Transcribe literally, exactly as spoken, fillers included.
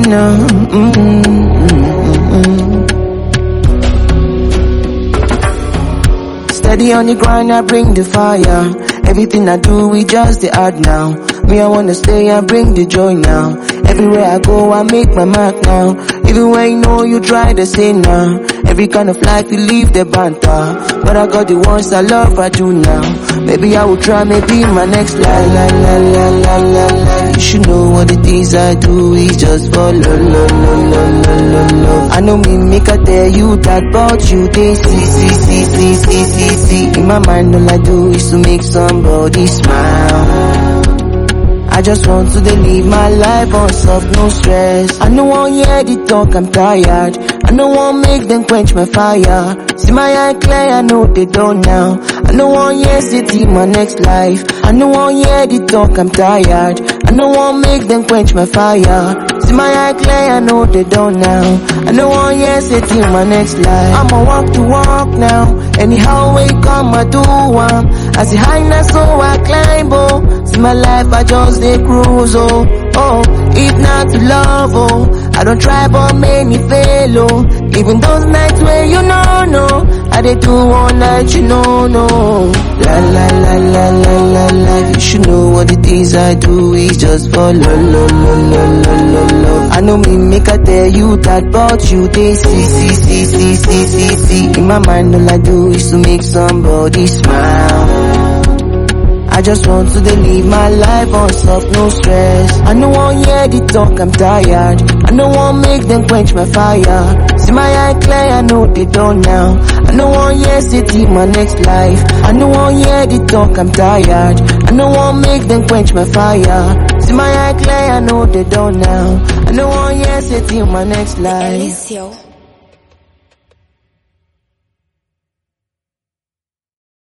now. Mm-hmm. Steady on the grind, I bring the fire. Everything I do, we just the art now. Me, I wanna stay, I bring the joy now. Everywhere I go, I make my mark now. Even when you know you try to say now. Every kind of life you leave the banter. But I got the ones I love, I do now. Maybe I will try, maybe my next life. La la la la la la. You should know what it is I do, it's just for love, love, love, love, love, love. I know me, make I tell you that, but you they see, see, see, see, see, see, see. In my mind, all I do is to make somebody smile. I just want to dey live my life on soft, no stress. I no want hear the talk, I'm tired. I no want make them quench my fire. See my eye clear, I know they don't now. I no want hear city my next life. I no want hear the talk, I'm tired. I no want make them quench my fire. See my eye clear, I know they don't now. I no want hear city my next life. I'ma walk to walk now. Anyhow way come, I do one. I see high now, so I climb, oh. See my life, I just dey cruise, oh. Oh, if not to love, oh. I don't try, but many fail, oh. Even those nights where you know, no. I dey do all night, you know, no. La la la la la la la. You should know what it is I do, it's just for love, love, love, love, love, love, love. I know me, make I tell you that, but you they see, see, see, see, see, see, see. In my mind, all I do is to make somebody smile. I just want to dey live my life on soft, no stress. I no want hear the talk, I'm tired. I no want make them quench my fire. See my eye clear, I know they don't now. I no want hear city my next life. I no want hear the talk, I'm tired. I no want make them quench my fire. See my eye clear, I know they don't now. I no want hear city my next life. Elisio.